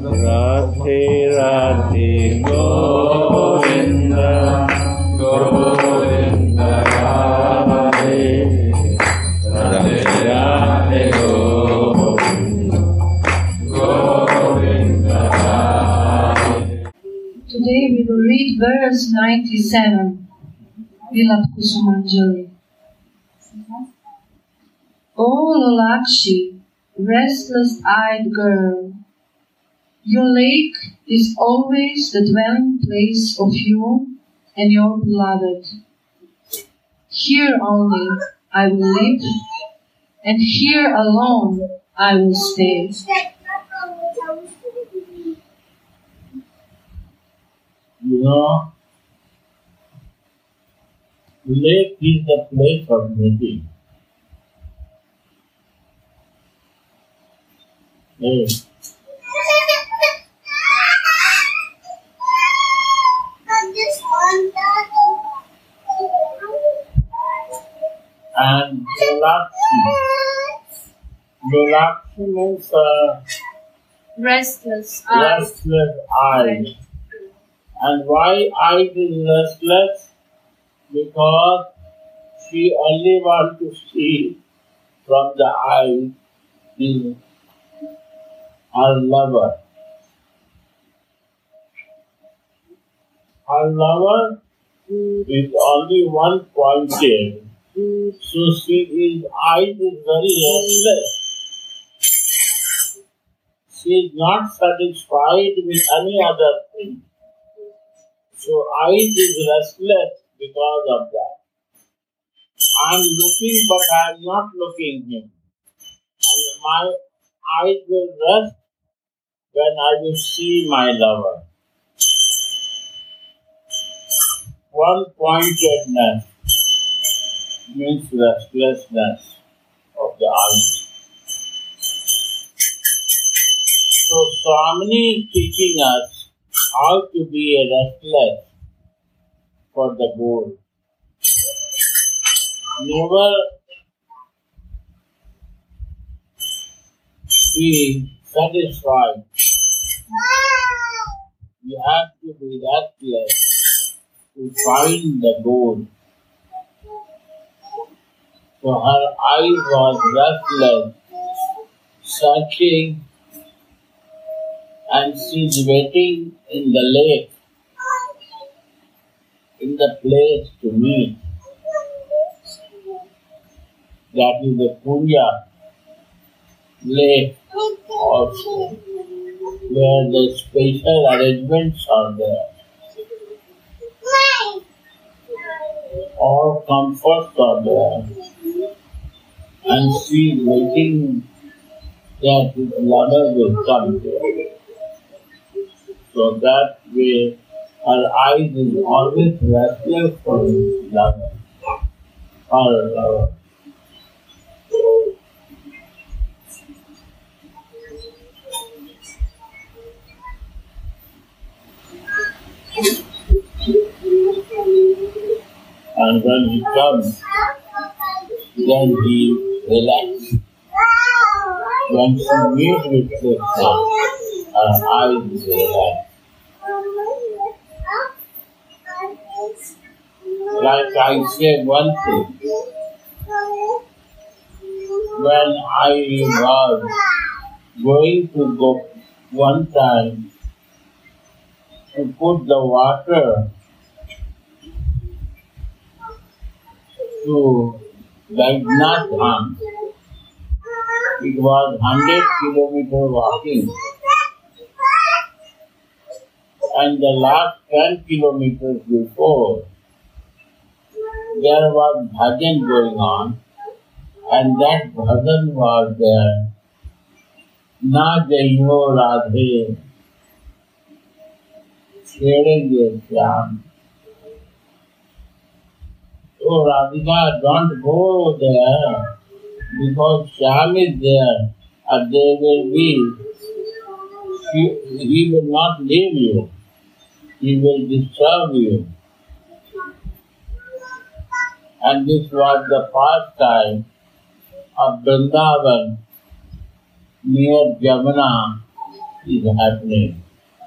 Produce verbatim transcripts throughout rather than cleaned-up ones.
Radhe Radhe Govinda Govinda Radhe Radhe Radhe Govinda Govinda Radhe. Today we will read verse ninety-seven, Vilapa Kusumanjali. O Lolakshi, restless-eyed girl, your lake is always the dwelling place of you and your beloved. Here only I will live, and here alone I will stay. You know, lake is the place of meeting. Lake. And Lolakshi. Lolakshi means uh, Restless restless eye. And why eye is restless? Because she only wants to see from the eye is her lover. Her lover is only one pointed. So she is eyes is very restless. She is not satisfied with any other thing. So eyes is restless because of that. I am looking but I am not looking him. And my eyes will rest when I will see my lover. One pointedness means restlessness of the eyes. So Swamini is teaching us how to be restless for the goal. Never be satisfied. You have to be restless to find the goal. So her eyes was restless, searching, and she is waiting in the lake, in the place to meet. That is the Punya lake also, where the special arrangements are there. All comforts are there. And she is waiting that his lover will come there. So that way her eyes is always restless for his lover, her lover. And when he comes, then he relaxes. When she meets with his son, her eyes relax. Like I say one thing, when I was going to go one time to put the water to Vaidnath Dham, it was one hundred kilometer walking. And the last ten kilometers before, there was bhajan going on, and that bhajan was there. Na jayo Radhe, Chhedenge Shyam. So Radhika, don't go there, because Shyam is there, and they will be, he, he will not leave you. He will disturb you. And this was the pastime of Vrindavan near Jamuna, is happening.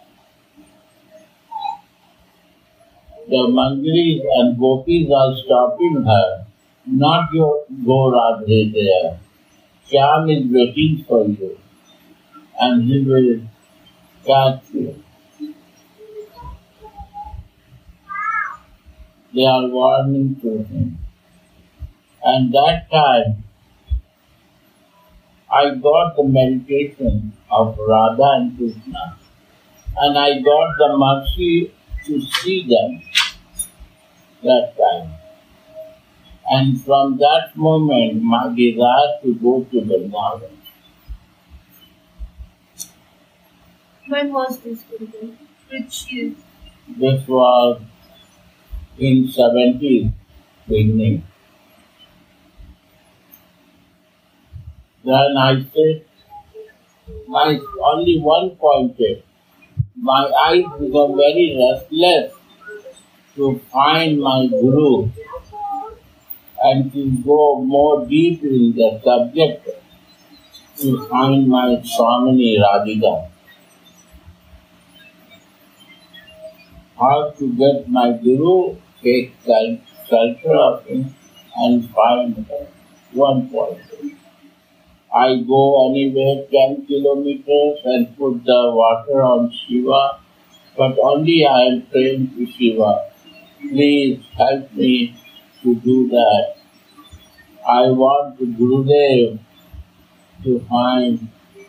The Manjaris and Gopis are stopping her. Not your go Radhe there. Shyam is waiting for you and he will catch you. They are warning to him. And that time, I got the meditation of Radha and Krishna, and I got the mercy to see them that time. And from that moment, my desire to go to Vrindavan. When was this, Gurudev? Which year? This was in seventies beginning. Then I said, my only one pointed. My eyes become very restless to find my Guru and to go more deep in the subject to find my Swamini Radhika. How to get my Guru, take shelter of him and find one point. I go anywhere ten kilometers and put the water on Shiva, but only I am praying to Shiva. Please help me to do that. I want Gurudev to find,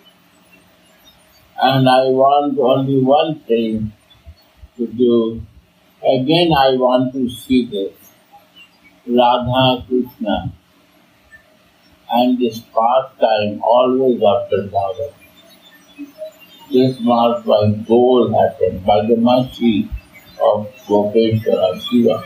and I want only one thing to do. Again I want to see this Radha Krishna and this pastime always after Radha. This was my goal happened by the mercy of Gopeshwara Shiva.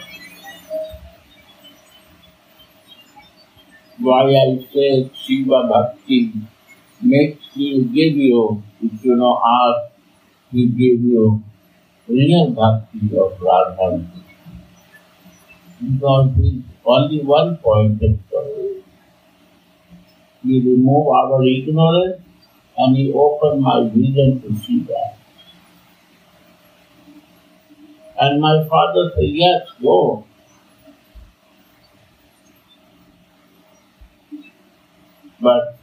Why I say Shiva Bhakti makes you give you, if you know how, he give you real Bhakti of Radha. Because it's only one point of story. He remove our ignorance and he opened my vision to see that. And my father said, yes, go. But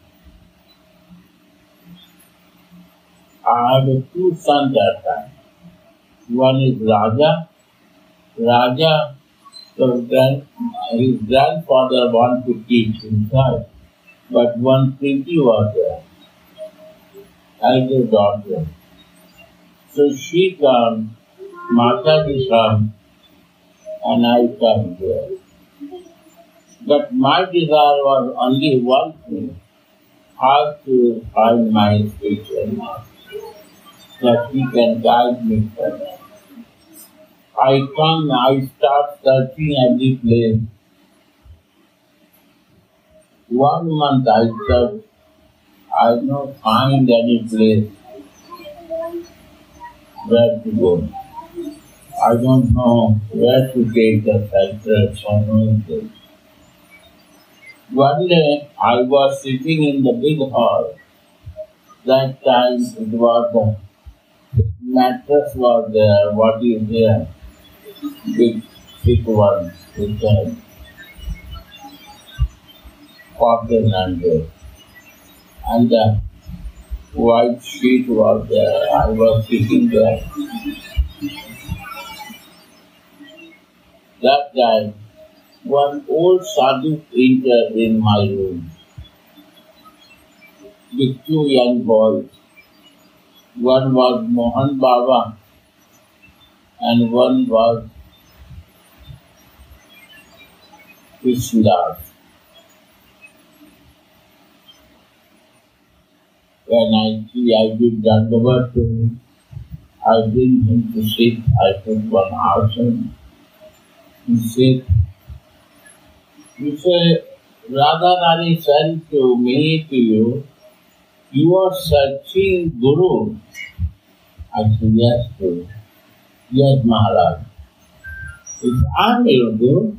I have a two sons that time. One is Raja. Raja, so grand, his grandfather wanted to teach himself, but one Preeti was there, elder daughter. So she come, Mataji come, and I come here. But my desire was only one thing, how to find my spiritual master, that he can guide me further. I come, I start searching every place. One month I searched, I don't find any place where to go. I don't know where to take the shelter from one place. One day I was sitting in the big hall. That time it was the mattress was there, what is there? Big, big one with the cotton under. And the white sheet was there. I was sitting there. That time, one old sadhu entered in my room with two young boys. One was Mohan Baba and one was Krishnadas. When I see I give Dandavat to him, I bring him to sit, I put one asana, he sits. He said, Radharani sent to me to you, you are searching Guru. I said, yes, Guru. Yes, Maharaj. He said, I am your Guru.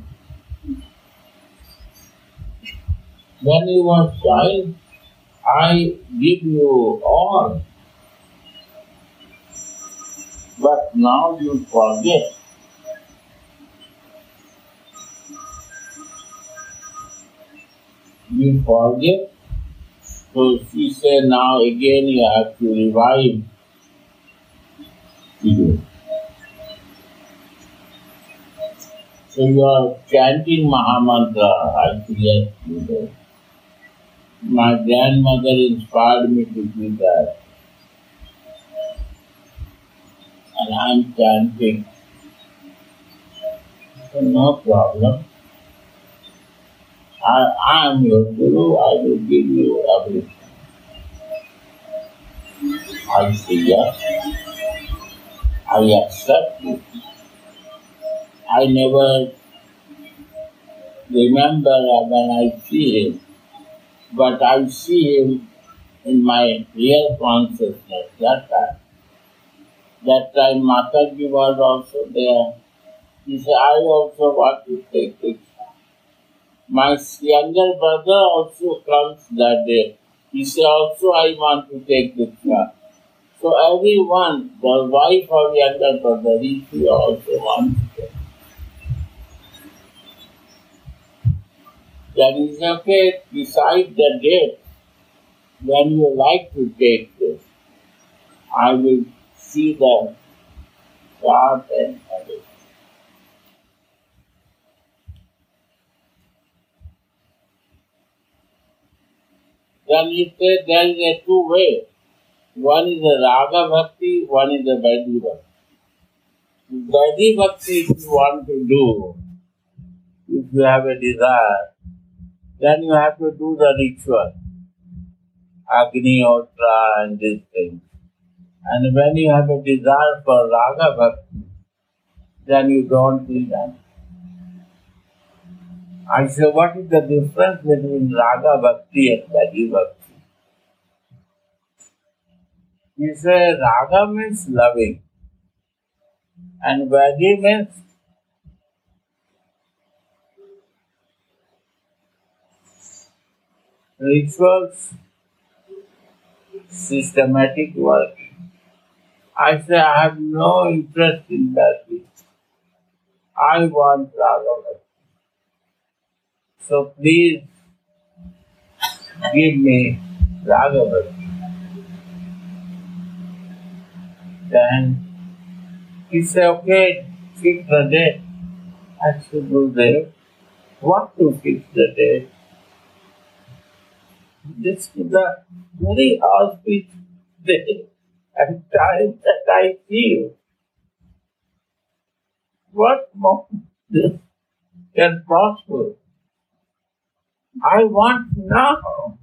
When you were child, I give you all. But now you forget. You forget. So she said, now again you have to revive you. So you are chanting Mahamantra. I said, yes, you do. My grandmother inspired me to do that. And I'm chanting. So no problem. I, I am your Guru. I will give you everything. I say, yes, I accept you. I never remember when I see him, but I see him in my real consciousness that time. That time Mataji was also there. He said, I also want to take it. My younger brother also comes that day. He said, also I want to take Diksha. So everyone, the wife of younger brother, he she also wants to take. Then he said, okay, decide the date when you like to take this. I will see the chart and everything. Then he said there is a two way. One is a Raga Bhakti, one is a Vaidhi Bhakti. Vaidhi Bhakti if you want to do, if you have a desire, then you have to do the ritual. Agni, Otra and these things. And when you have a desire for Raga Bhakti, then you don't do that. I say, what is the difference between Raga Bhakti and Vaidhi Bhakti? He said, Raga means loving, and Vaidhi means rituals, systematic work. I say, I have no interest in Vaidhi. I want Raga Bhakti. So please give me Raga Bhakti. Then he said, okay, fix the date. I said, Gurudev, what to fix the date? This is the very auspicious day and time that I feel. What more this can possible? I want now.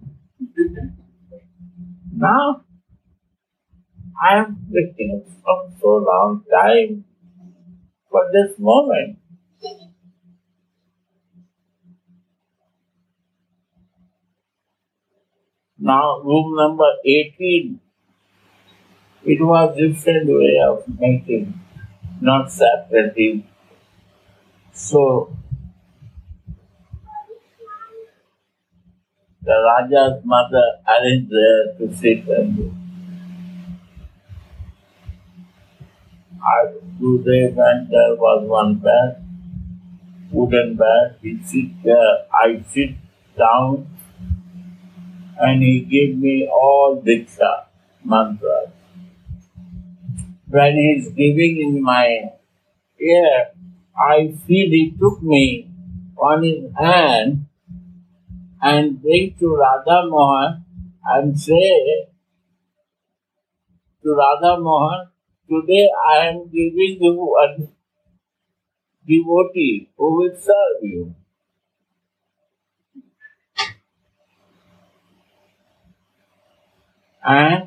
Now. I am waiting for so long time for this moment. Now room number eighteen, it was different way of making, not separately. So the Raja's mother arranged there to sit and do. I do there and there was one bed, wooden bed. He sit there, I sit down, and he gave me all Diksha mantras. When he is giving in my ear, I feel he took me on his hand and bring to Radha Mohan and say to Radha Mohan, today I am giving you a devotee who will serve you. And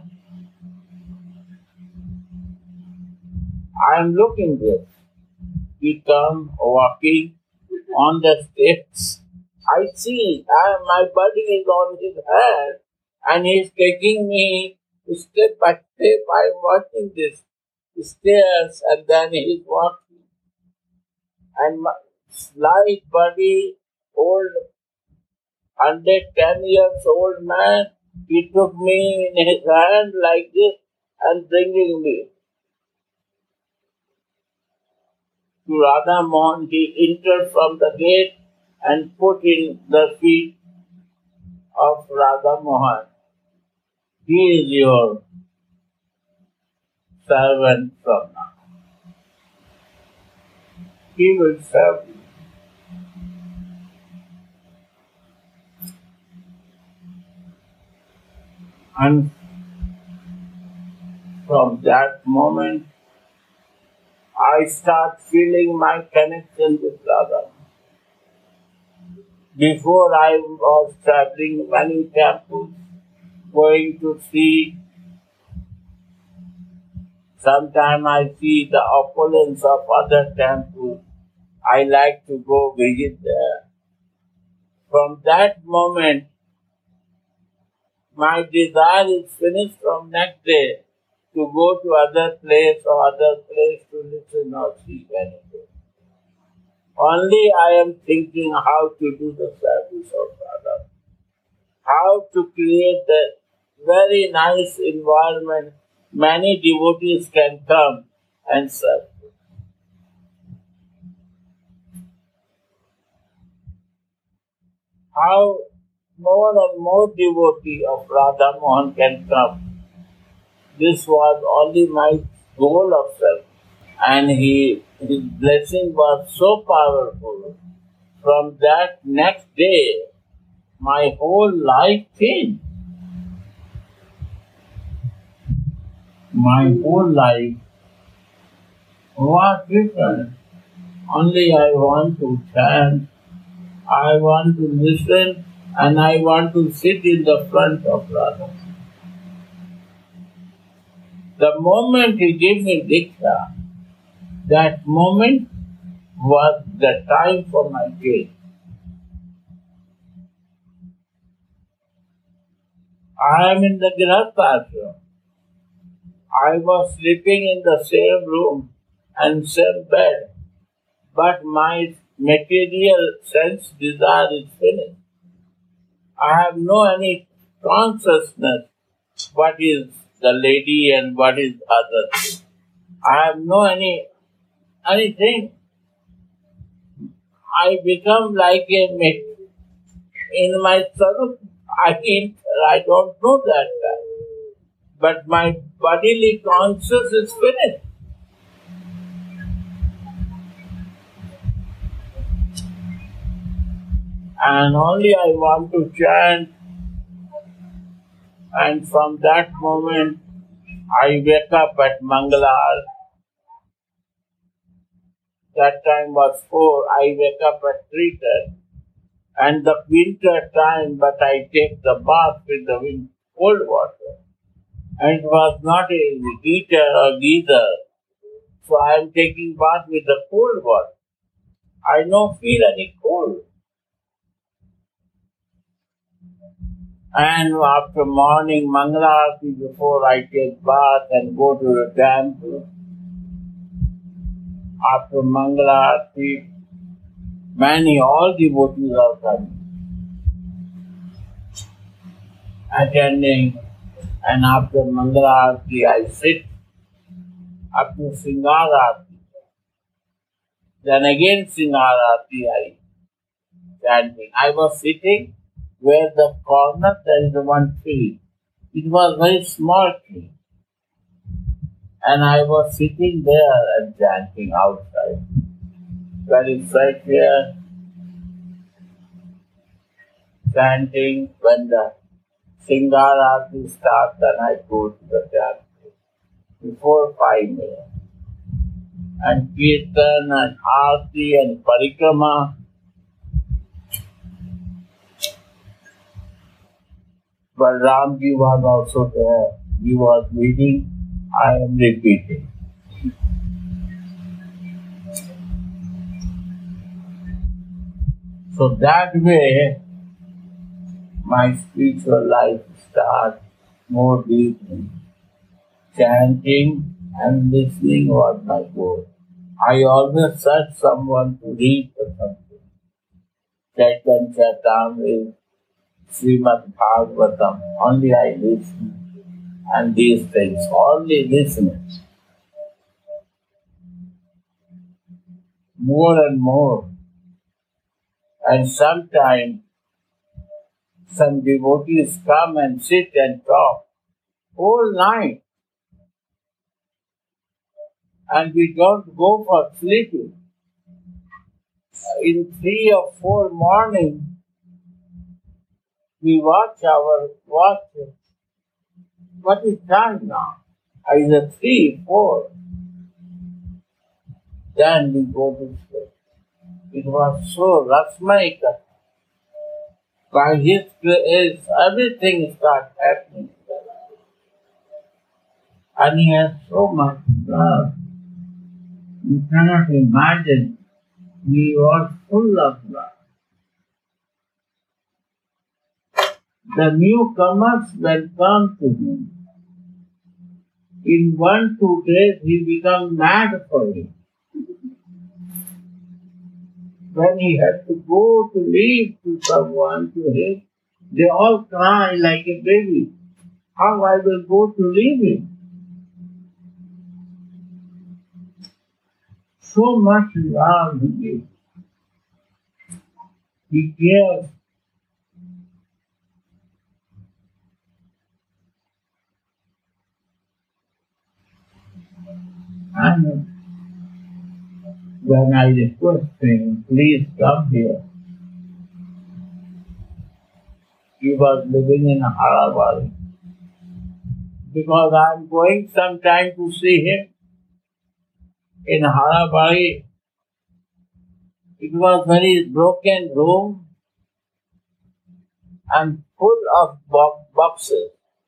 I am looking there. He comes walking on the steps. I see I, my body is on his hand and he is taking me step by step. I am watching this stairs and then he is walking. And my slight body, old, one hundred ten years old man, he took me in his hand like this and bringing me. to Radha Mohan, he entered from the gate and put in the feet of Radha Mohan. He is your servant from now. He will serve you. And from that moment, I start feeling my connection with Radha. Before I was traveling many temples, going to see. Sometimes I see the opulence of other temples. I like to go visit there. From that moment, my desire is finished from next day to go to other place or other place to listen or see anything. Only I am thinking how to do the service of Radha. How to create a very nice environment. Many devotees can come and serve. How more and more devotee of Radha Mohan can come. This was only my goal of self. And he, his blessing was so powerful. From that next day, my whole life changed. My whole life was different. Only I want to chant, I want to listen, and I want to sit in the front of Radha. The moment he gave me Diksha, that moment was the time for my change. I am in the Grihastha ashram. I was sleeping in the same room and same bed, but my material sense desire is finished. I have no any consciousness what is the lady and what is other thing. I have no any anything. I become like a ma- in my sarup. I mean, I don't know that time. But my bodily conscious is finished. And only I want to chant. And from that moment, I wake up at Mangala. That time was four. I wake up at three thirty. And the winter time, but I take the bath with the wind, cold water. And it was not a heater or geyser. So I am taking bath with the cold water. I don't feel any cold. And after morning Mangala Aarti, before I take bath and go to the temple, after Mangala Aarti, many, all devotees are coming, attending, and after Mangala Aarti I sit up to Sringar Aarti. Then again Sringar Aarti I chanting. I was sitting where the corner there is one tree. It was very small tree. And I was sitting there and chanting outside. Very fresh air, chanting. When the Sringar Aarti starts, then I go to the temple before five minutes. And Kirtan and Aarti and Parikrama. But Ramji was also there. He was leading. I am repeating. So that way, my spiritual life starts more deeply. Chanting and listening was my goal. I always search someone to read or something. Chaitanya Charitamrita, Srimad Bhagavatam, only I listen. And these things, only listening. more and more. And sometimes some devotees come and sit and talk whole night. And we don't go for sleeping. In three or four morning, we watch our watch. What is time now? Either three, four. Then we go to sleep. It was so Rasmaika. By his grace, everything starts happening. And he has so much love. You cannot imagine. He was full of love. The newcomers welcome to him. In one, two days, he becomes mad for him. When he had to go to leave to someone, to him, they all cry like a baby. How I will go to leave him? So much love he gives. He cares. And when I request him, please come here. He was living in Harabari. Because I am going sometime to see him in Harabari. It was very broken room and full of bo- boxes.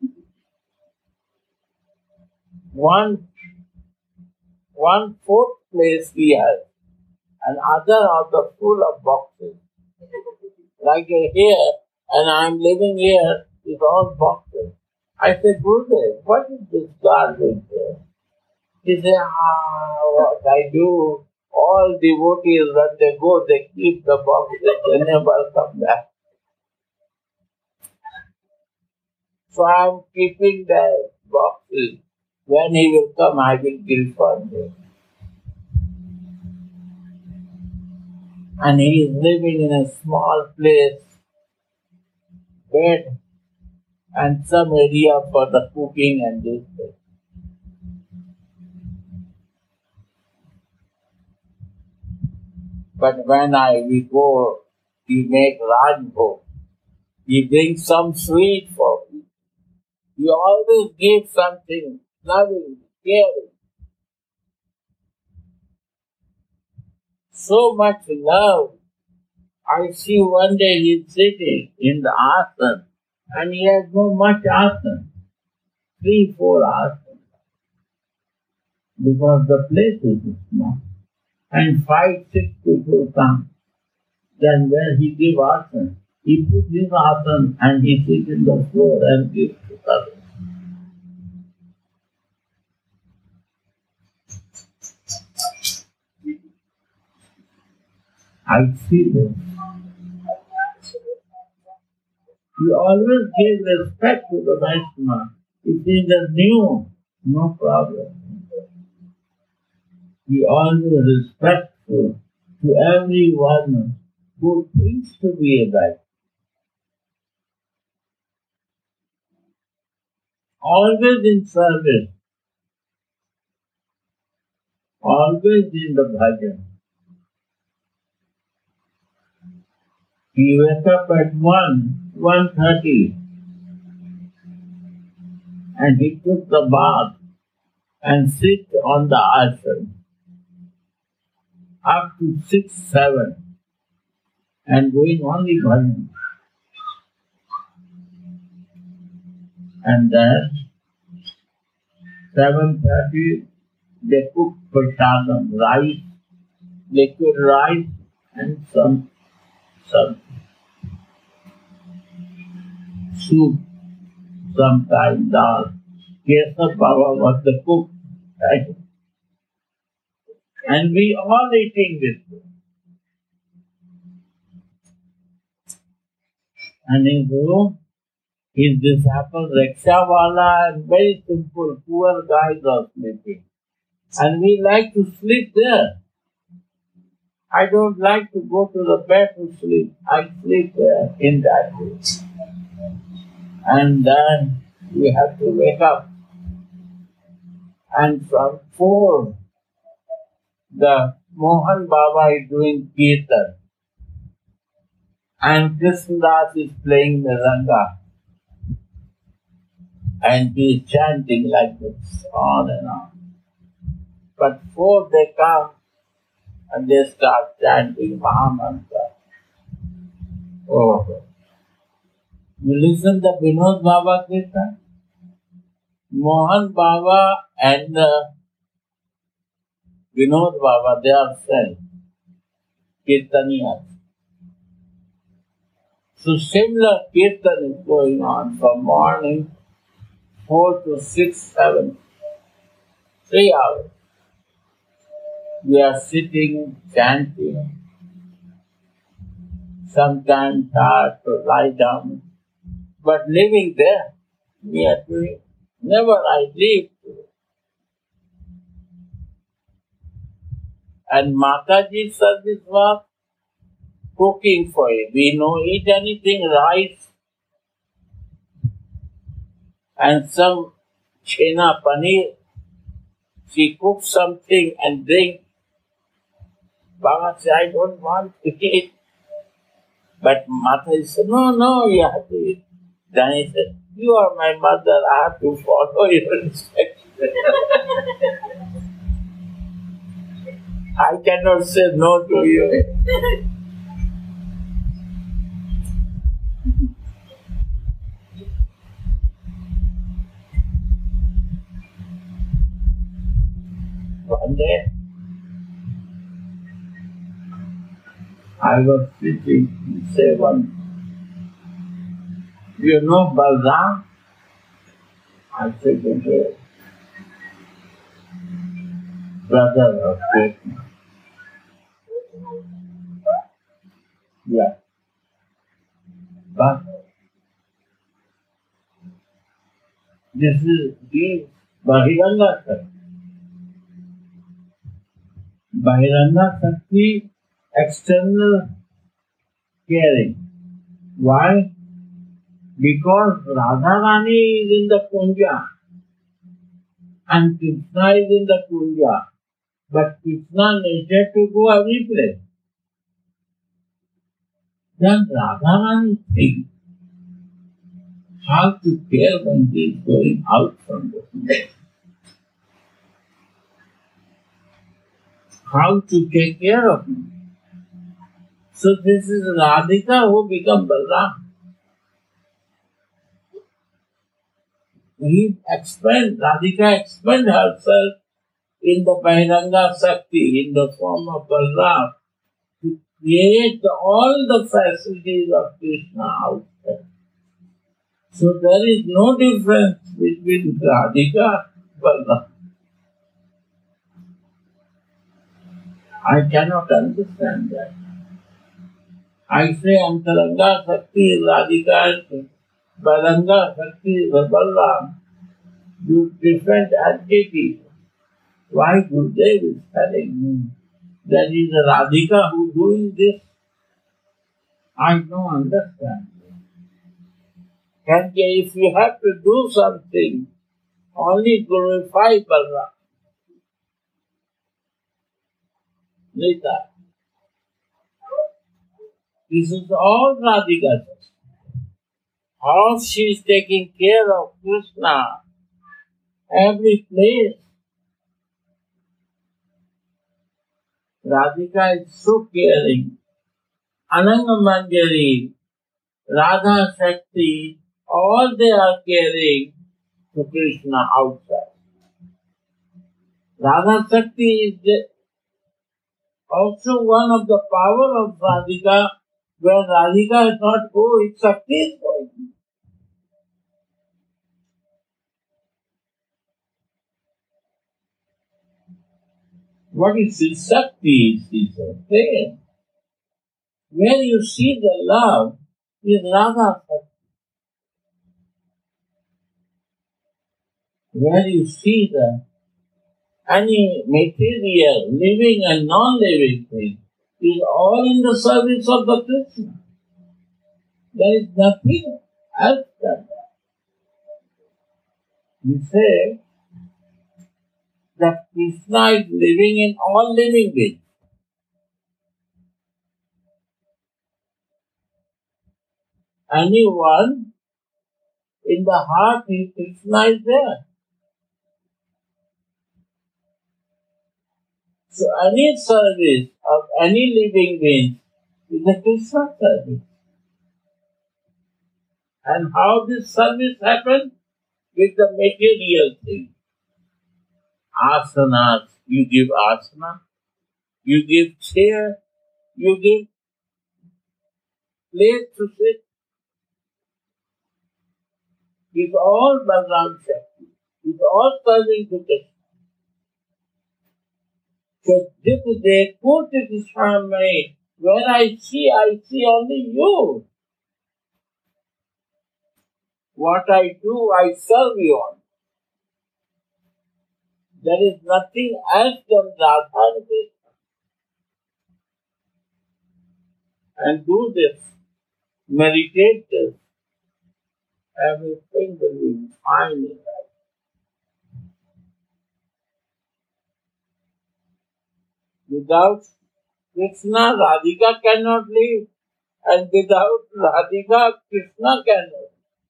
One, one fourth place he has, and other of the full of boxes. Like a here, and I am living here with all boxes. I said, Gurudev, what is this garbage here? He said, ah, what I do, all devotees, when they go, they keep the boxes, they never come back. So I am keeping the boxes. When he will come, I will give for him. And he is living in a small place, bed, and some area for the cooking and this thing. But when I we go, he make Rajbhog. He brings some sweet for me. He always gives something loving, caring. So much love. I see one day he's sitting in the asana, and he has no much asana. Three, four asanas. Because the place is small. And five, six people come. Then when he gives asana, he puts his asana and he sits in the floor and gives to others. I see this. He always gave respect to the Vaishnava. If he is new, no problem. He always respectful to everyone who thinks to be a Vaishnava. Always in service. Always in the bhajan. He wake up at one, one thirty, and he took the bath and sit on the asana up to six, seven, and doing only bhajan. And then seven thirty, they cook prasadam, rice, liquid rice, and some some soup, sometimes dal. Kesar Baba was the cook, right? And we all eating this. And in room, his disciple Rakshawala and very simple, poor guys are sleeping. And we like to sleep there. I don't like to go to the bed to sleep. I sleep there in that way. And then we have to wake up. And from four, the Mohan Baba is doing kirtan. And Krishnadas is playing Mridanga. And he is chanting like this, on and on. But four they come and they start chanting Mahamantra. Oh. You listen to Vinod Baba Kirtan? Mohan Baba and uh, Vinod Baba, they are friends, Kirtaniyas. So similar Kirtan is going on from morning four to six, seven, three hours. We are sitting, chanting, sometimes tired to lie down, but living there, we are doing. Never I leave. And Mataji service was cooking for you. We don't eat anything, rice and some chena paneer. She cooks something and drink. Baba said, I don't want to eat. But Mataji said, no, no, you have to eat. Then he said, you are my mother, I have to follow your instructions. I cannot say no to you. One day, I was sitting in Sevan. You know Balram? I said, okay. Brother of Krishna. Yeah. But this is the Bahiranga Sakti. Bahiranga Sakti, external caring. Why? Because Radharani is in the Kunja and Krishna is in the Kunja. But Krishna nature to go every place. Then Radharani thinks how to care when he is going out from the Kunja. How to take care of him. So this is Radhika who becomes Balram. He expand, Radhika expand herself in the Bahiranga Sakti, in the form of Balram, to create all the facilities of Krishna outside. So there is no difference between Radhika and Balram. I cannot understand that. I say Antaranga Sakti is Radhika and Balanga Sakti is Balram. You different entities. Why Gurudev is telling me that is Radhika who is doing this? I don't understand. And if you have to do something, only glorify Balram. Nita. This is all Radhika. How she is taking care of Krishna, every place. Radhika is so caring. Ananga Manjari, Radha Shakti, all they are caring to Krishna outside. Radha Shakti is also one of the power of Radhika. Where Radhika is not going, Shakti is going. What is this Shakti? Is there. Where you see the love is Radha Shakti. Where you see the any material, living and non-living thing, is all in the service of the Krishna. There is nothing else than that. We say that Krishna is living in all living beings. Anyone in the heart, Krishna is there. So any service of any living being is a Krishna service. And how this service happens? With the material thing. Asanas, you give asana, you give chair, you give place to sit. It's all Bhagavan Shakti. It's all serving to Krishna. So this is a Kurti Krishna Mai. Where I see, I see only you. What I do, I serve you on. There is nothing else than Radha and Krishna. And do this. Meditate this. Everything will be fine in life. Without Krishna, Radhika cannot live. And without Radhika, Krishna cannot live.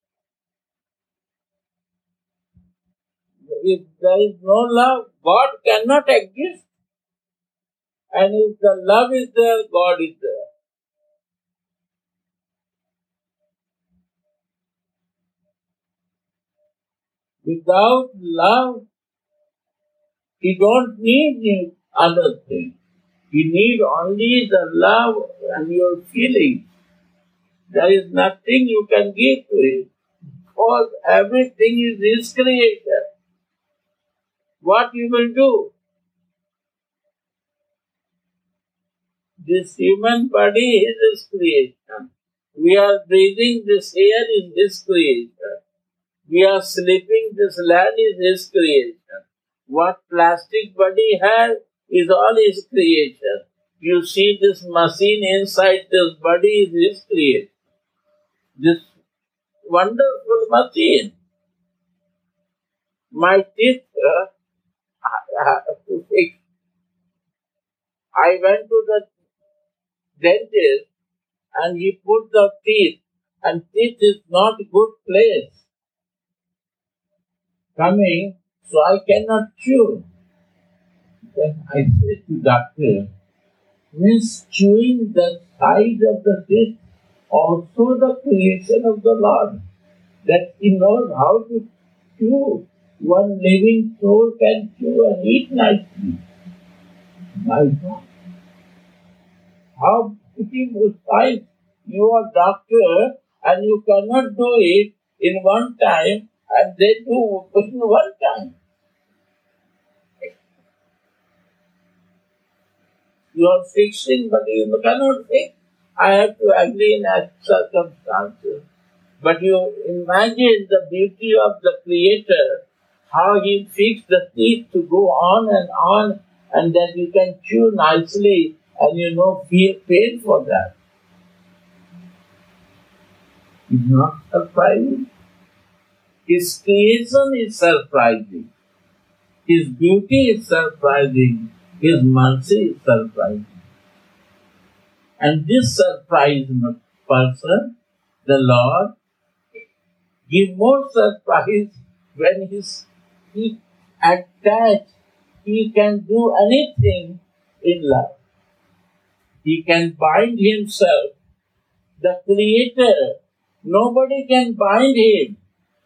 If there is no love, God cannot exist. And if the love is there, God is there. Without love, he don't need other things. He need only the love and your feeling. There is nothing you can give to him. Because everything is his creation. What you will do? This human body is his creation. We are breathing this air is his creation. We are sleeping, this land is his creation. What plastic body has is all his creation. You see this machine inside this body is his creation. This wonderful machine. My teeth, uh, I have to fix. I went to the dentist and he put the teeth, and teeth is not a good place. Coming, so I cannot chew. Then I said to doctor, means chewing the side of the teeth, also the creation of the Lord, that he knows how to chew. One living soul can chew and eat nicely. My God, how beautiful sight! You are doctor and you cannot do it in one time, and they do in one time. You are fixing, but you cannot fix. I have to agree in that circumstances. But you imagine the beauty of the Creator, how He fixed the teeth to go on and on, and then you can chew nicely, and you know, feel pain for that. It's not surprising. His creation is surprising. His beauty is surprising. His mercy is surprising. And this surprised person, the Lord, give more surprise when he's, he attached. He can do anything in love. He can bind himself. The Creator, nobody can bind him.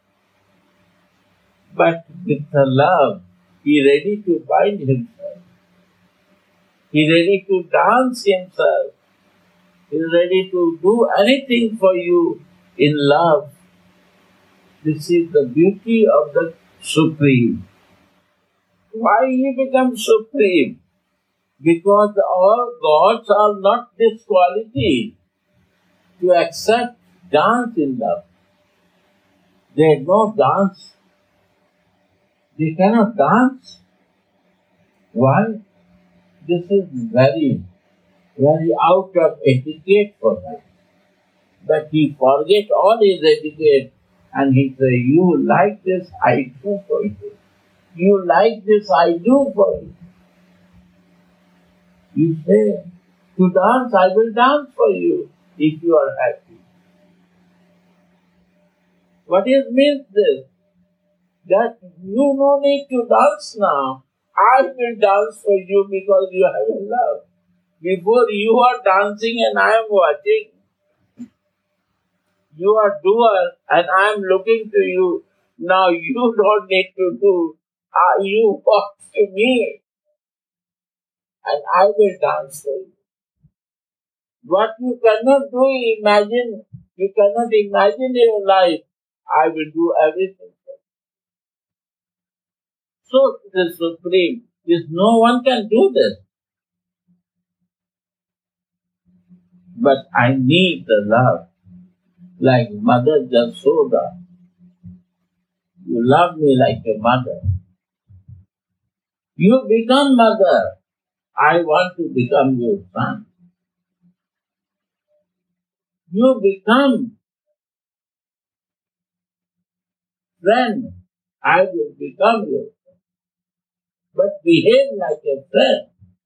But with the love, he ready to bind himself. He ready to dance himself. He is ready to do anything for you in love. This is the beauty of the Supreme. Why he becomes Supreme? Because all gods are not this quality to accept dance in love. They don't dance. They cannot dance. Why? This is very very out of etiquette for him. But he forget all his etiquette and he say, you like this, I do for you. You like this, I do for you. You say, to dance, I will dance for you if you are happy. What is means this? That you no need to dance now. I will dance for you because you have a love. Before you are dancing and I am watching. You are doer and I am looking to you. Now you don't need to do. Uh, you walk to me and I will dance for you. What you cannot do, imagine. You cannot imagine in your life. I will do everything for you. So the Supreme is no one can do this. But I need the love. Like Mother Jasoda. You love me like a mother. You become mother. I want to become your son. You become friend. I will become your friend. But behave like a friend.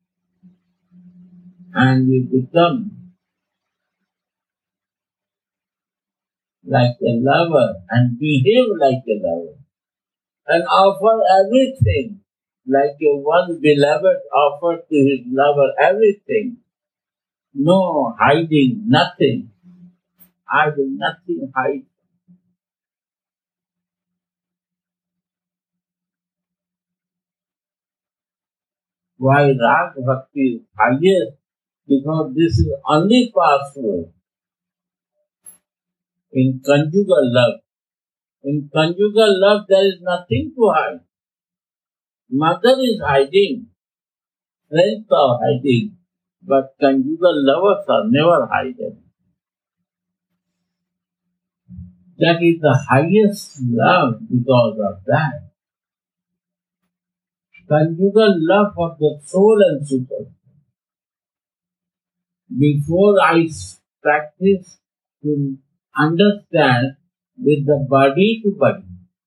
And you become like a lover and behave like a lover. And offer everything like a one beloved offered to his lover everything. No hiding, nothing. I will nothing hide. Why Rag Bhakti is highest? Because this is only possible in conjugal love. In conjugal love there is nothing to hide. Mother is hiding, friends are hiding, but conjugal lovers are never hidden. That is the highest love because of that. Conjugal love of the soul and super. Before I practice to understand with the body to body.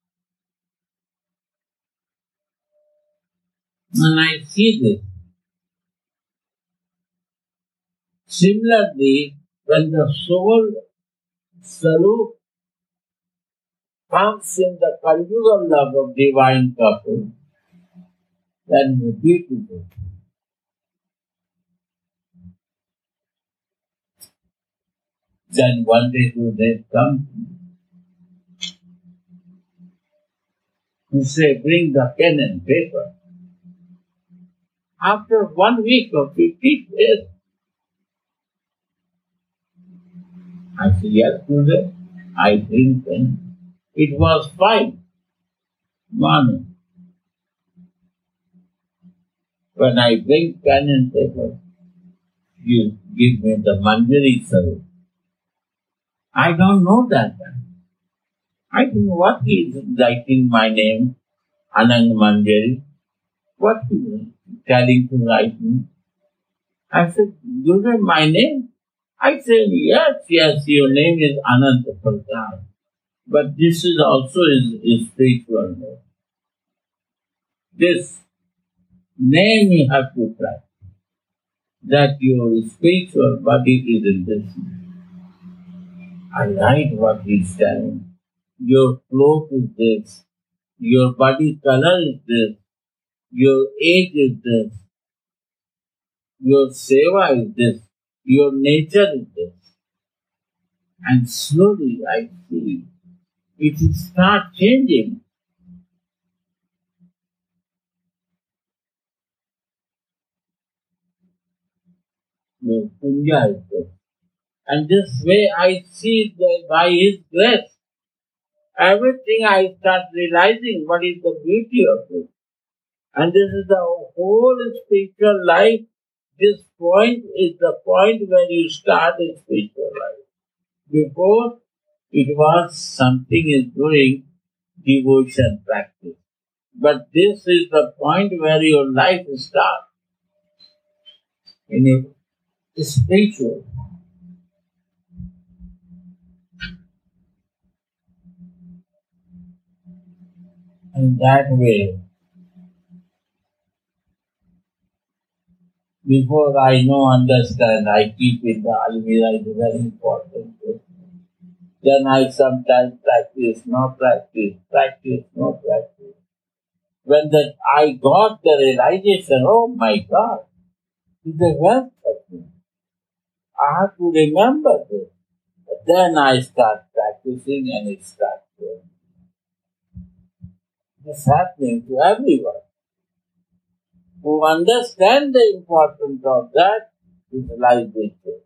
And I see this. Similarly, when the soul Sarup comes in the conjugal love of divine couple, then it's beautiful. Then one day two days come to say, bring the pen and paper. After one week or fifteen days, I said, yes, today I bring pen. It was fine. Morning. When I bring pen and paper, you give me the Manjari Sarup. I don't know that. I think what is writing my name, Anand Manjari? What is telling to write me? I said, you know my name? I said, yes, yes, your name is Ananta Prasad. But this is also is, is spiritual name. This name you have to try. That your spiritual body is in this. I write what he is telling. Your cloth is this. Your body color is this. Your age is this. Your seva is this. Your nature is this. And slowly I see it will start changing. Your punya is this. And this way I see that by His grace, everything I start realizing what is the beauty of it. And this is the whole spiritual life. This point is the point where you start a spiritual life. Before, it was something is doing devotion practice. But this is the point where your life starts. In a spiritual. In that way, before I know, understand, I keep in the almirah, it is very important. Then I sometimes practice, no practice, practice, no practice. When that I got the realization, oh my God, it's a wealth of me. I have to remember this. Then I start practicing and it starts going. It's happening to everyone. Who understand the importance of that, utilize it.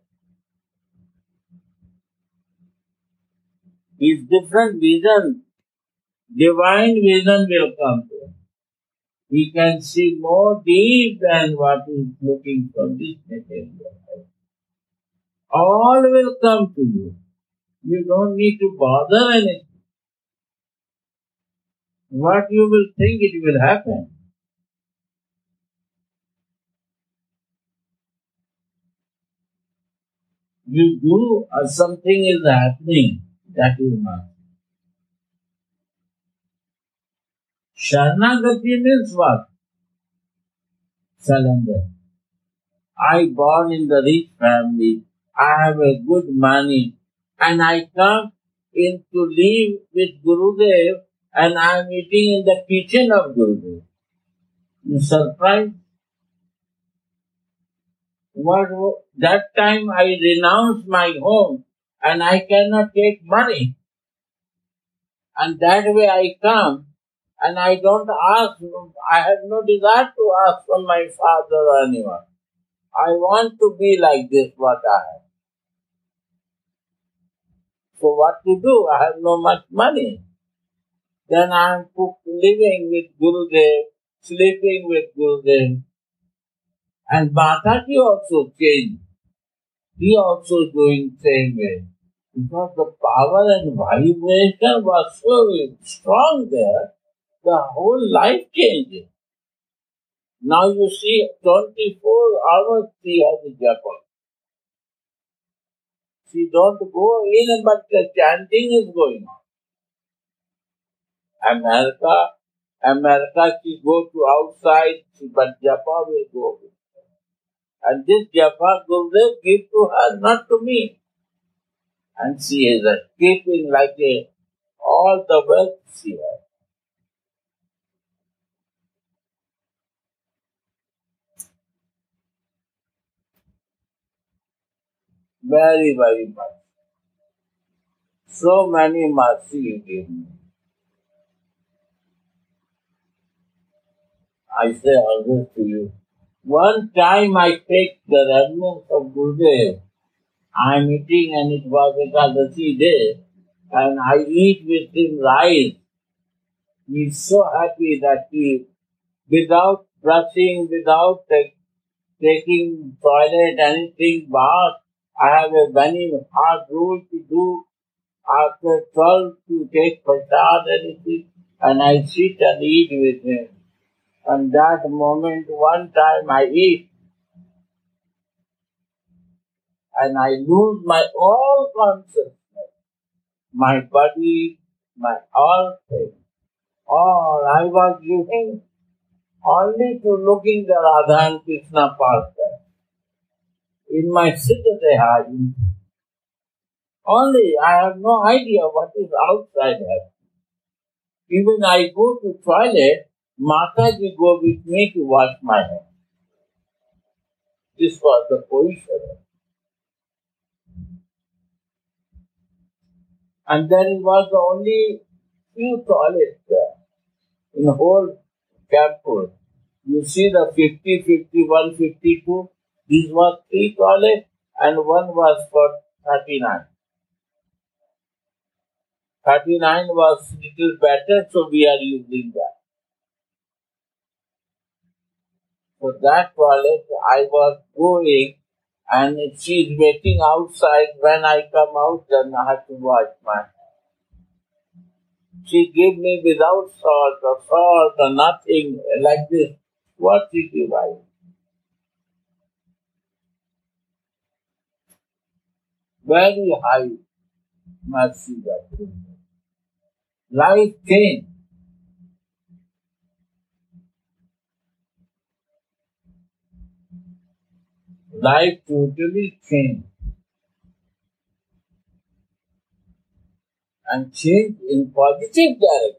His different vision, divine vision will come to him. He can see more deep than what he is looking from this material life. All will come to you. You don't need to bother anything. What you will think, it will happen. You do, or something is happening, that is not. Sharanagati means what? Surrender. I born in the rich family, I have a good money, and I come in to live with Gurudev, and I am eating in the kitchen of Gurudev. You surprised? What, that time I renounce my home, and I cannot take money. And that way I come, and I don't ask, I have no desire to ask from my father or anyone. I want to be like this, what I have. So what to do? I have no much money. Then I am living with Gurudev, sleeping with Gurudev. And Mataji also changed. He also doing same way. Because the power and vibration was so strong there, the whole life changed. Now you see, twenty-four hours she has a japa. She don't go in, but the chanting is going on. America, America, she go to outside, but japa will go with her. And this japa Gurudev give to her, not to me. And she is a keeping like a, all the wealth she has. Very, very much. So many mercy you give me. I say always to you, one time I take the remnants of Gurudev, I am eating and it was Ekadasi day, and I eat with him rice. He is so happy that he, without brushing, without take, taking toilet, anything, bath, I have a very hard rule to do after twelve to take prasad, anything, and I sit and eat with him. And that moment, one time I eat, and I lose my all consciousness, my body, my all things. All I was living only to looking the Radha and Krishna pastime. In my Siddhadeha, only I have no idea what is outside happening. Even I go to toilet, Mataji go with me to wash my hands. This was the position. And there was only few toilets there in the whole campus. You see the fifty, fifty-one, fifty-two, these were three toilets and one was for thirty-nine. thirty-nine was little better, so we are using that. So that toilet I was going and she is waiting outside. When I come out, then I have to wash my hands. She gave me without salt or salt or nothing like this. What she give I? very high mercy that Gurudev. Life changed. Life totally changed. And changed in positive direction.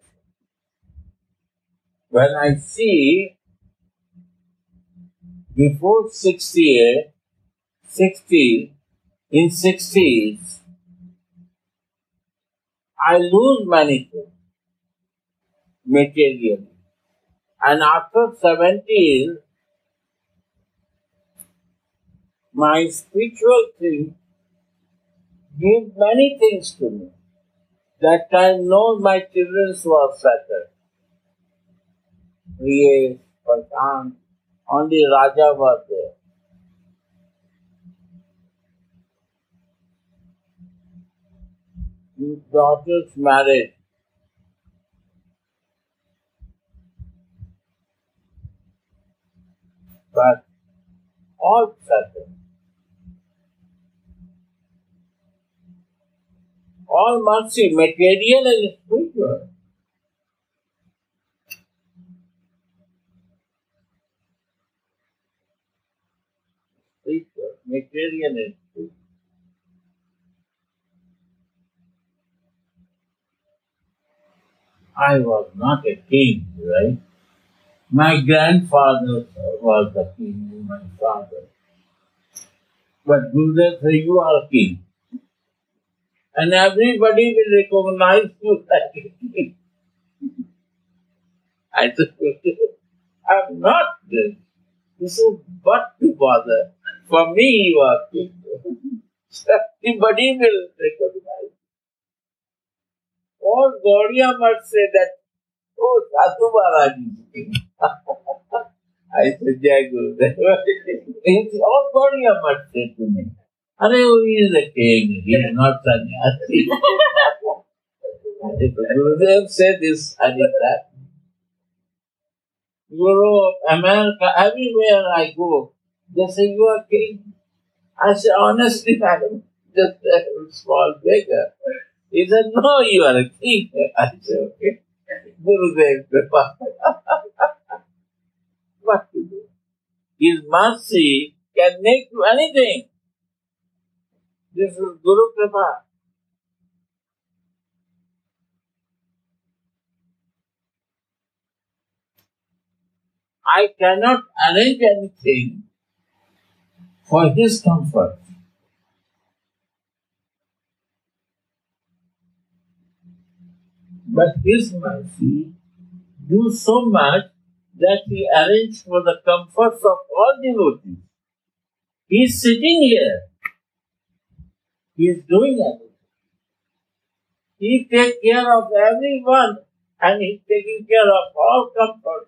When I see before sixty-eight, sixty, in sixties, I lose many things materially. And after seventies, my spiritual thing gave many things to me. That time, no, my children were settled. Yes, Prashant, only Raja was there. His daughters married. But all settled. All mercy, material and spiritual. Spiritual, material and spiritual. I was not a king, right? My grandfather was the king, my father. But Gurudev said, you are king. And everybody will recognize you like a king. I said, I'm not this. This is what to bother. For me, you are king. Everybody will recognize. All Gaudiya must say that, oh, Sadhu Maharaj is king. I said, Jai Gurudev. All Gaudiya must say to me, Are, he is a king, he is not sannyasi. If Gurudev said this, I did that. Europe, America, everywhere I go, they say, you are king. I say, honestly, I am just a small beggar. He said, no, you are a king. I said, okay. Gurudev, what to do? His mercy can make you anything. This is Guru Kripa. I cannot arrange anything for his comfort. But his mercy do so much that he arranged for the comforts of all devotees. He is sitting here. He is doing everything. He takes care of everyone and he is taking care of all comfort.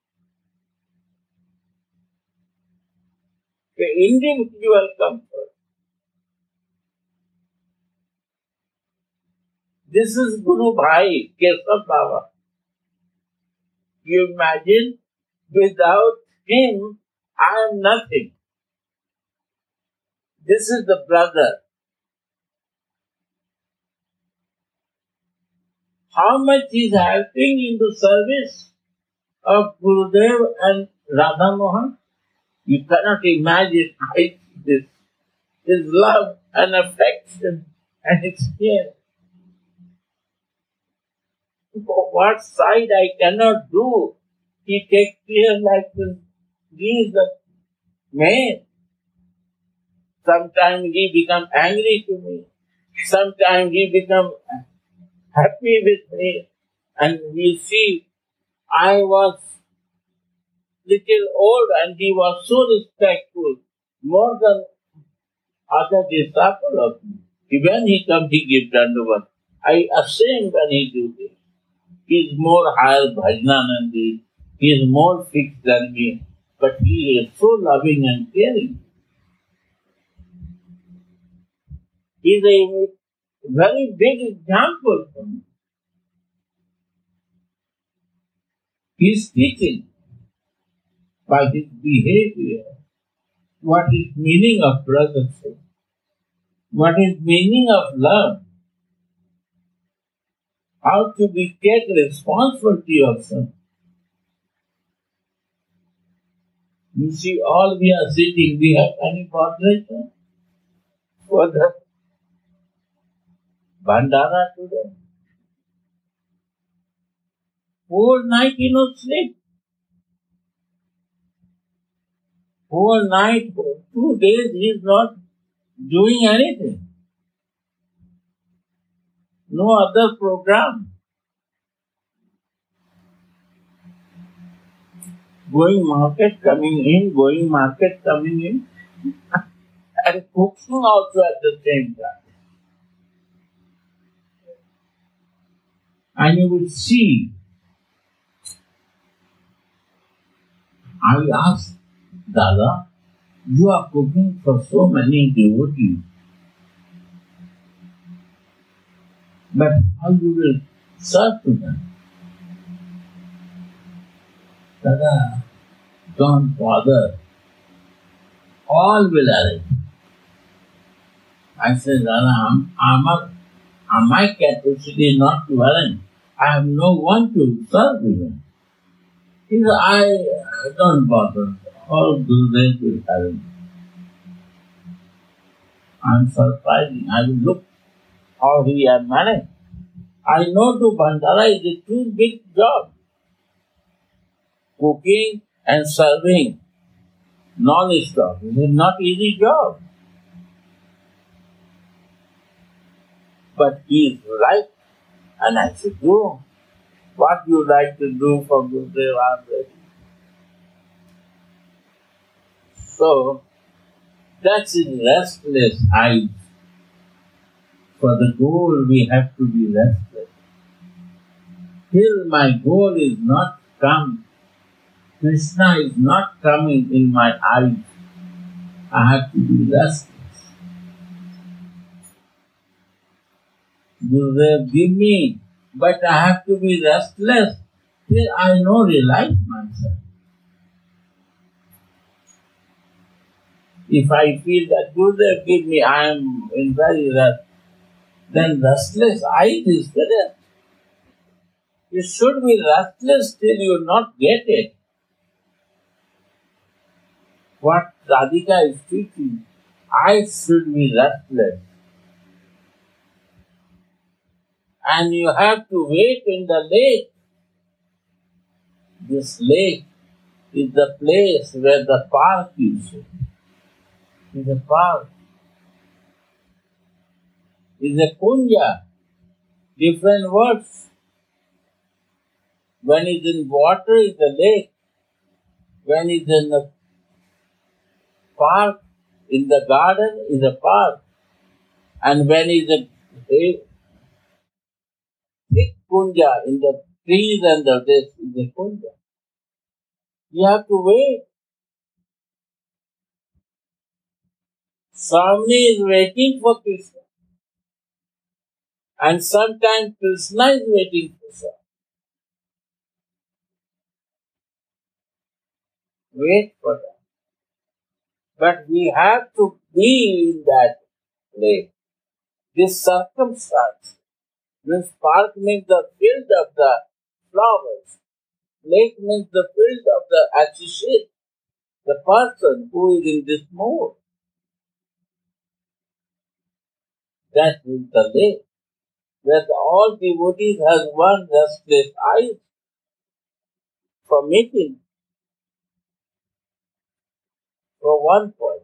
The individual comfort. This is Guru Bhai, Kesav Baba. You imagine, without him, I am nothing. This is the brother. How much he is helping in the service of Gurudev and Radha Mohan? You cannot imagine I see this. His love and affection and his care. For what side I cannot do, he takes care like this. He is the man. Sometimes he becomes angry to me. Sometimes he becomes happy with me. And you see, I was little old and he was so respectful, more than other disciples of me. When he comes, he gives dandavat. I ashamed when he do this. He is more higher Bhajananandi. He is more fixed than me. But he is so loving and caring. He is a very big example for me. He is teaching by his behavior what is meaning of brotherhood. What is meaning of love? How to be take responsibility of something. You see, all we are sitting, we have any moderation for the Bandara today. Whole night he no sleep. Whole night, two days he is not doing anything. No other program. Going market, coming in, going market, coming in, and cooking also at the same time. And you will see, I asked Dada, you are cooking for so many devotees, but how you will serve to them? Dada, don't bother. All will arrange. I said, Dada, I'm, I'm a, I'm my capacity not to arrange. I have no one to serve even. He said, I, I don't bother. All Gurudev will arrange. I'm surprising. I will look how he has managed. I know to Bandara is a too big job. Cooking and serving non-stop. It is not easy job. But he is right. And I said, do what you like to do for Gurudev, I am ready. So, that's in restless eyes. For the goal, we have to be restless. Till my goal is not come, Krishna is not coming in my eyes, I have to be restless. Gurudev, give me, but I have to be restless till I know realize myself. If I feel that Gurudev give me, I am in very rest, then restless eyes is the rest. You should be restless till you not get it. What Radhika is teaching, I should be restless. And you have to wait in the lake. This lake is the place where the park is. It's a park. It's a kunja. Different words. When it's in water, it's a lake. When it's in the park, in the garden, it's a park. And when it's a, a big kunja, in the trees and the this, is a kunja. You have to wait. Swami is waiting for Krishna. And sometimes Krishna is waiting for Swami. Wait for that. But we have to be in that place. This circumstance. This park means the field of the flowers. Lake means the field of the associate, the person who is in this mood. That is the lake, where all devotees have one restless eyes for meeting, for one point.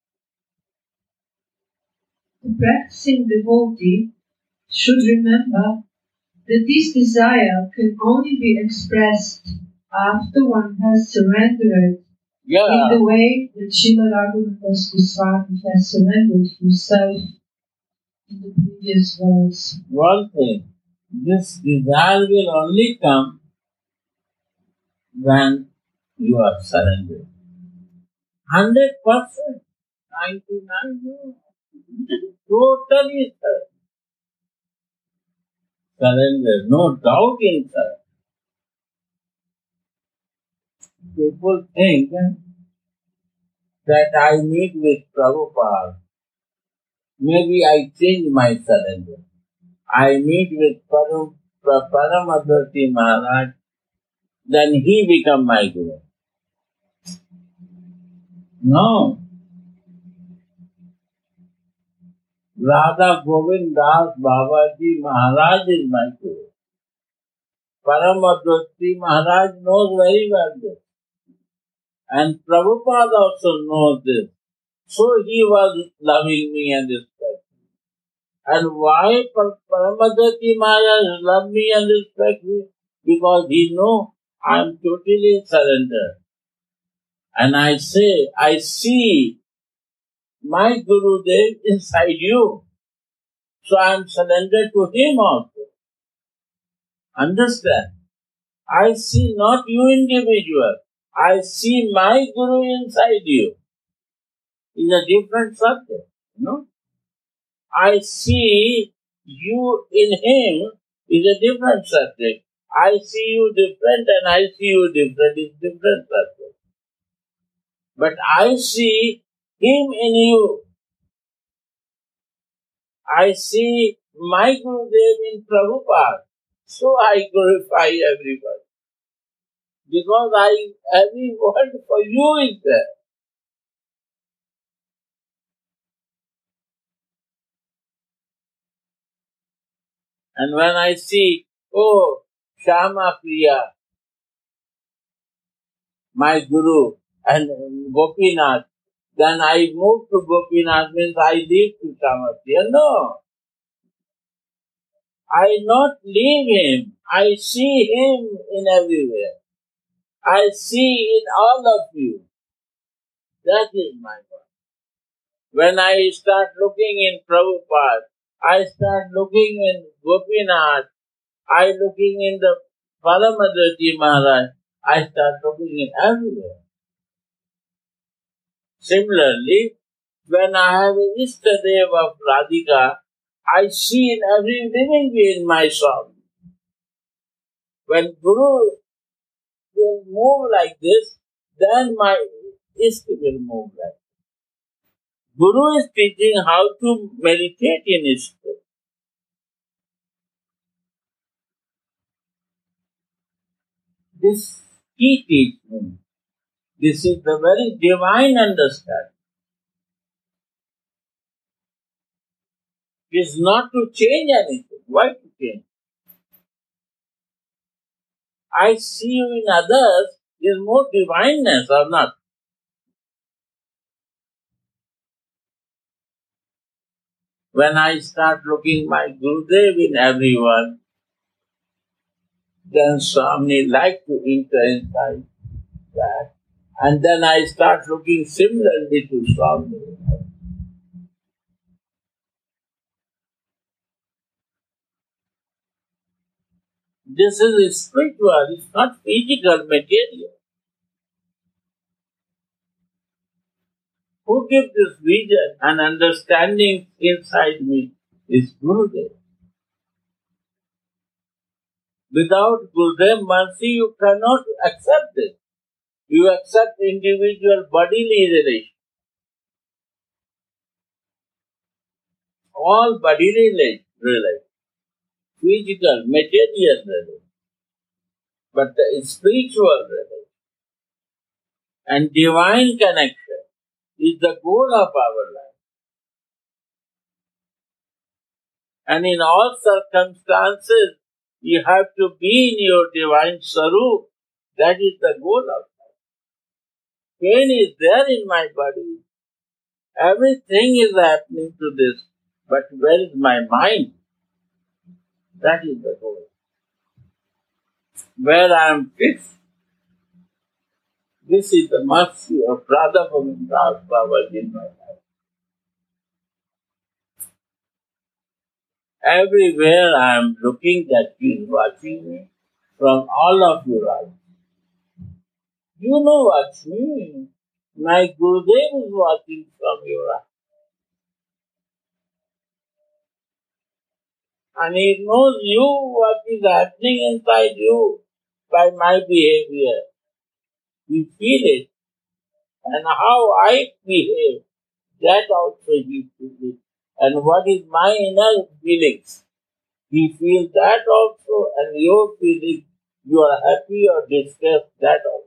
The practicing devotee should remember that this desire can only be expressed after one has surrendered Yeah. in the way that Srila Raghunath Goswami has surrendered himself in the previous verse. One thing, this desire will only come when you are surrendered. Hundred percent, ninety-nine, no. Totally surrender, no doubt in surrender. People think that I meet with Prabhupada. maybe I change my surrender. I meet with Param, Paramadhati Maharaj, then he become my Guru. No. Radha Govind Das Babaji Maharaj is my Guru. Paramadhati Maharaj knows very well this. And Prabhupada also knows this. So he was loving me and respecting me. And why Paramadhati Maharaj love me and respect me? Because he knows I am totally surrendered. And I say, I see my Gurudev inside you. So I am surrendered to him also. Understand? I see not you individual. I see my Guru inside you. It's a different subject, you know. I see you in him is a different subject. I see you different and I see you different is different subject. But I see him in you. I see my Gurudev in Prabhupada. So I glorify everybody. Because I, every word for you is there. And when I see, oh, Shama Priya, my Guru, and Gopinath, then I move to Gopinath, means I leave to Shama Priya. No. I not leave him. I see him in everywhere. I see in all of you. That is my God. When I start looking in Prabhupada, I start looking in Gopinath, I looking in the Paramadhati Maharaj, I start looking in everywhere. Similarly, when I have an Ishtadev of Radhika, I see in every living being my soul. When Guru will move like this, then my Ishta will move like this. Guru is teaching how to meditate in Ishta. This he teaches me. This is the very divine understanding. It is not to change anything. Why to change? I see you in others is more divineness or not. When I start looking my Gurudev in everyone, then Swami like to enter inside that. And then I start looking similarly to Swami. This is spiritual, it's not physical, material. Who gives this vision and understanding inside me is Gurudev. Without Gurudev mercy, you cannot accept it. You accept individual bodily relation. All bodily relation, physical, material relation. But the spiritual relation and divine connection is the goal of our life. And in all circumstances, you have to be in your divine Sarup. That is the goal of life. Pain is there in my body. Everything is happening to this. But where is my mind? That is the goal. Where I am fixed. This is the mercy of Radha Govind Das Babaji in my life. Everywhere I am looking that he is watching me from all of your eyes. You know what's me. My Gurudev is watching from your eyes. And he knows you, what is happening inside you by my behavior. You feel it. And how I behave, that also he feels it. and what is my inner feelings. We feel that also, and your feeling, you are happy or distressed, that also.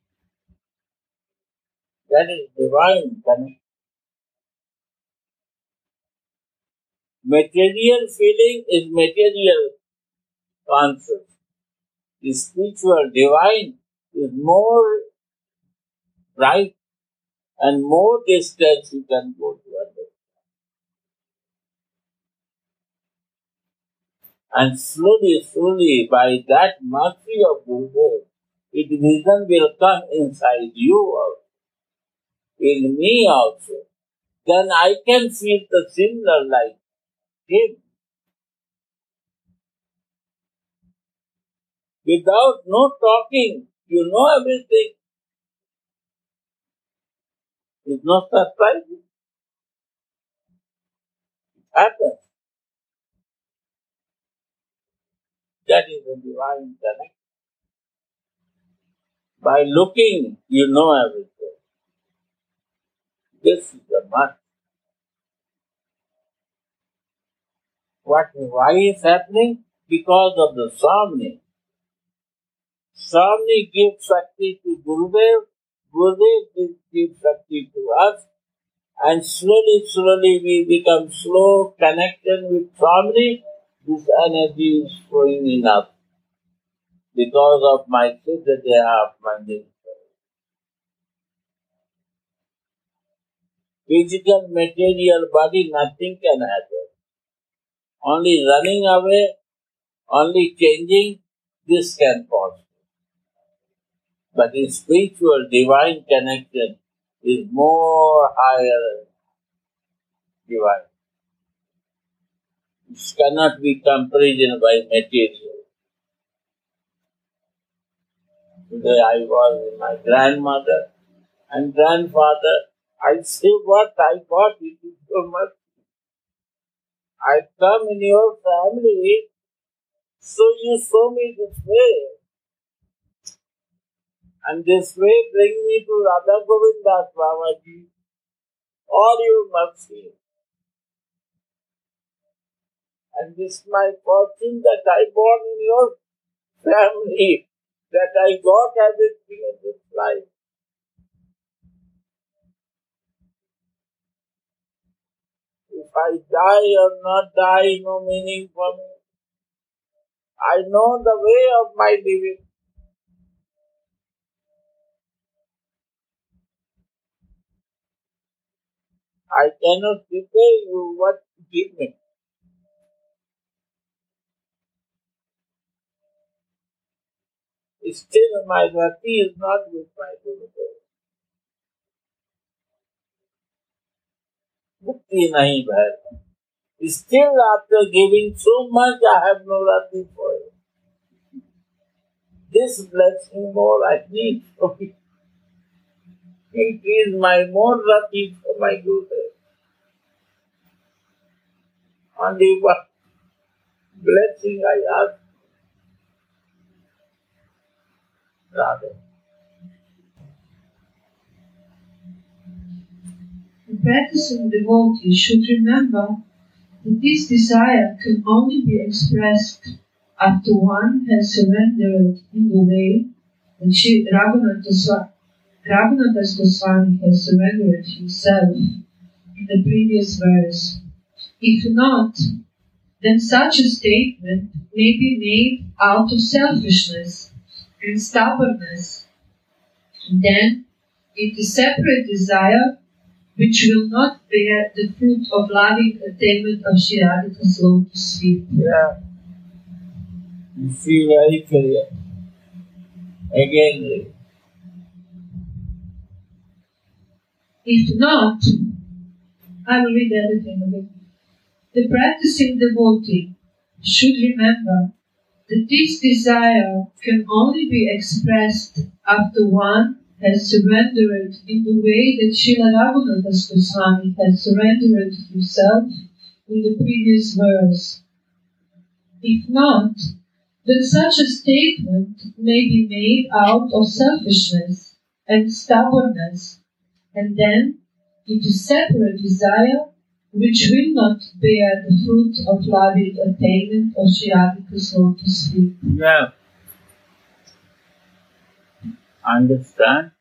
That is divine connection. Material feeling is material conscious. The spiritual, divine is more bright and more distance you can go to understand. And slowly, slowly, by that mercy of Gurudev, it vision will come inside you also, in me also. Then I can feel the similar like him. Without no talking, you know everything. It's not surprising. It happens. That is a divine connection. By looking, you know everything. This is the must. What, why is happening? Because of the Swami. Swami gives Shakti to Gurudev, Gurudev gives Shakti to us, and slowly, slowly we become slow connection with Swami. This energy is flowing in us because of my Siddhadeha of my nature. Physical, material body, nothing can happen. Only running away, only changing, this can possible. But in spiritual, divine connection is more higher divine. It cannot be comparison by material. Today I was with my grandmother and grandfather. I say what I got, it is so much. I come in your family, so you show me this way. And this way bring me to Radha Govinda Swamiji. All your mercy. And this is my fortune that I born in your family, that I got everything in this life. If I die or not die, no meaning for me. I know the way of my living. I cannot repay you what you give me. Still my rati is not with my Gurudev. Mukti nahi bhai. Still after giving so much, I have no rati for it. This blessing more I need from you. Increase my more rati for my Gurudev. Only one blessing I ask. Radha. The practicing devotee should remember that this desire can only be expressed after one has surrendered in the way that Sri Raghunatha Goswami has surrendered himself in the previous verse. If not, then such a statement may be made out of selfishness and stubbornness. And then it is separate desire which will not bear the fruit of loving attainment of Sri Radhika's lotus feet. Yeah. You feel very clear. Again. If not, I will read everything of it. The practicing devotee should remember that this desire can only be expressed after one has surrendered in the way that Srila Raghunatha Goswami has surrendered himself in the previous verse. If not, then such a statement may be made out of selfishness and stubbornness, and then it is separate desire which will not bear the fruit of lauded attainment or Shriadika, so to speak. Yeah. Understand?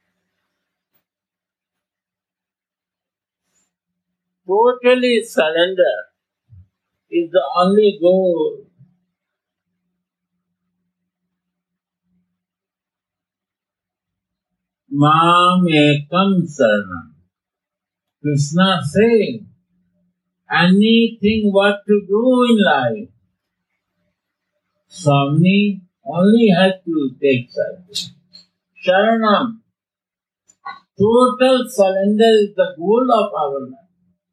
Totally surrender is the only goal. Mam ekam saranam. Krishna saying, anything what to do in life, Swami only had to take service. Sharanam, total surrender is the goal of our life.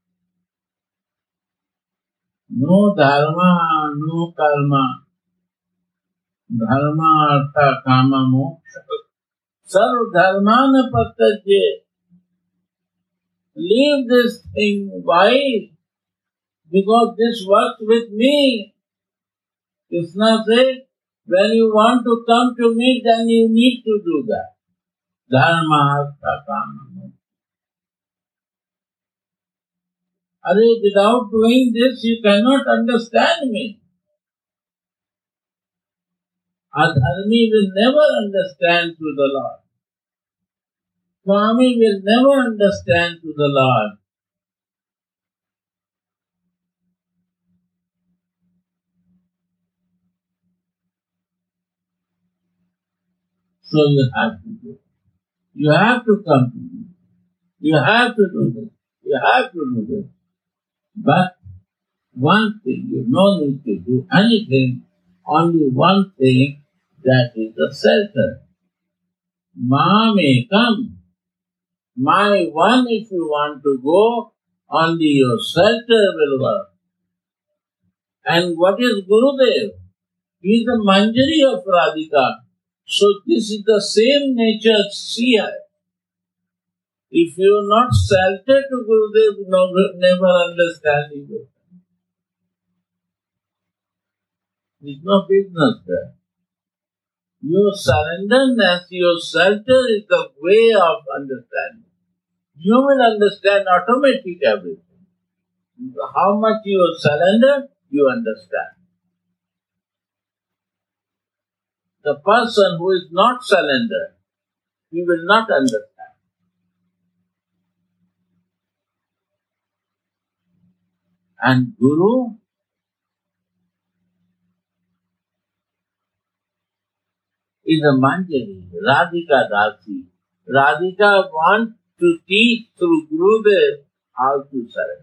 No dharma, no karma. Dharma, artha, kama, moksha. Sarv dharmana patajye. Leave this thing. Why? Because this works with me. Krishna said, when you want to come to me, then you need to do that. Dharma, artha, kama, moksha. Arey, without doing this, you cannot understand me. Adharmi will never understand to the Lord. Swami will never understand to the Lord. So you have to do it. You have to come to me. You have to do this. You have to do this. But one thing, you no need to do anything, only one thing, that is the shelter. Ma may come. My one, if you want to go, only your shelter will work. And what is Gurudev? He is the Manjari of Radhika. So this is the same nature she has. If you are not sheltered to Gurudev, you no, never understand it. There is no business there. Your surrenderness, your shelter is the way of understanding. You will understand automatically everything. How much you surrender, you understand. The person who is not surrendered, he will not understand. And Guru is a Manjari, Radhika Dasi. Radhika wants to teach through Gurudev how to surrender.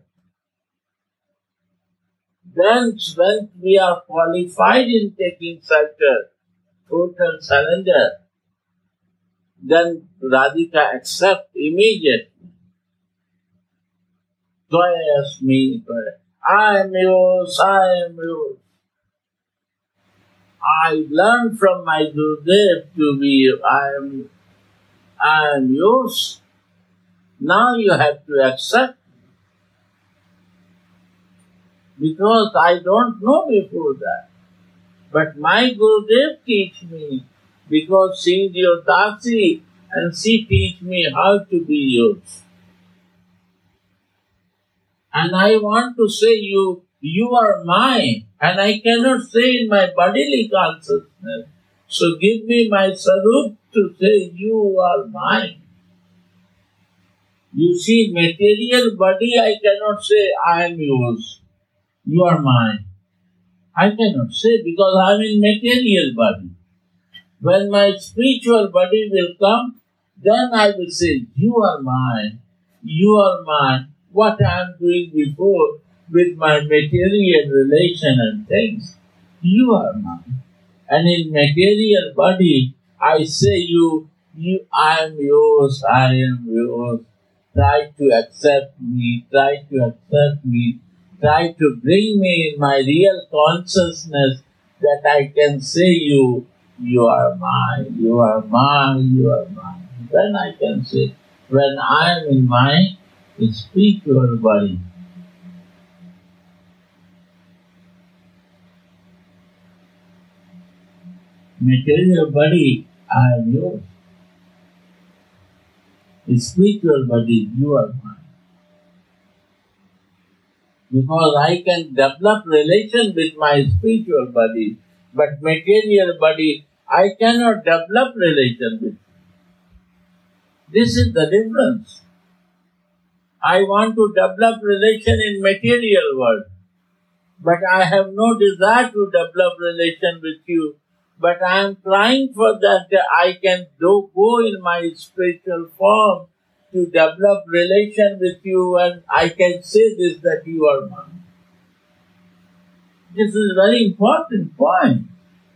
Then when we are qualified in taking shelter, total surrender, then Radhika accepts immediately. Joyous me, I am yours, I am yours. I learned from my Gurudev to be, I am, I am yours. Now you have to accept. Because I don't know before that. But my Gurudev teach me, because she is your Dasi, and she teach me how to be yours. And I want to say you, you are mine, and I cannot say in my bodily consciousness. So give me my sarup to say you are mine. You see, material body I cannot say I am yours. You are mine. I cannot say because I am in material body. When my spiritual body will come, then I will say, you are mine, you are mine. What I am doing before with my material relation and things, you are mine. And in material body, I say you, you, I am yours, I am yours. Try to accept me, try to accept me. Try to bring me in my real consciousness that I can say you, you are mine, you are mine, you are mine. Then I can say, when I am in my spiritual body, material body, I am yours. Spiritual body, you are mine. because I can develop relation with my spiritual body, but material body I cannot develop relation with. This is the difference. I want to develop relation in material world, but I have no desire to develop relation with you. But I am trying for that, that I can do, go in my spiritual form to develop relation with you, and I can say this, that you are mine. This is a very important point.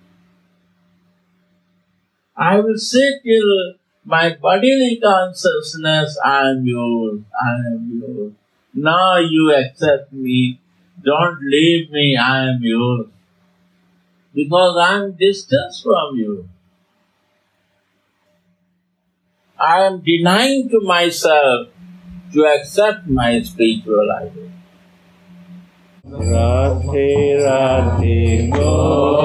I will say till my bodily consciousness, I am yours, I am yours. Now you accept me, don't leave me, I am yours. Because I am distant from you. I am denying to myself to accept my spiritual identity. Radhe Radhe Go